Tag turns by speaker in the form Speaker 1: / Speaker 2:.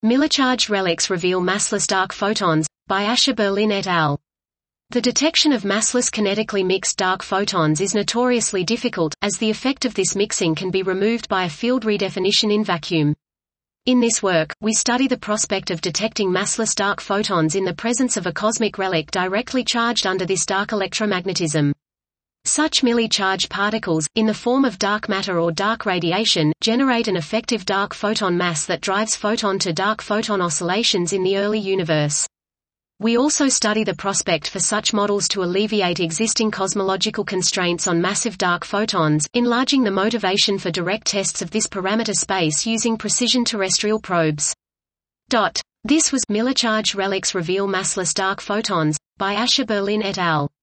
Speaker 1: Miller-charged relics reveal massless dark photons, by Asher Berlin et al. The detection of massless kinetically mixed dark photons is notoriously difficult, as the effect of this mixing can be removed by a field redefinition in vacuum. In this work, we study the prospect of detecting massless dark photons in the presence of a cosmic relic directly charged under this dark electromagnetism. Such Milli-charged particles, in the form of dark matter or dark radiation, generate an effective dark photon mass that drives photon-to-dark photon oscillations in the early universe. We also study the prospect for such models to alleviate existing cosmological constraints on massive dark photons, enlarging the motivation for direct tests of this parameter space using precision terrestrial probes. This was Miller-charged relics reveal massless dark photons, by Asher Berlin et al.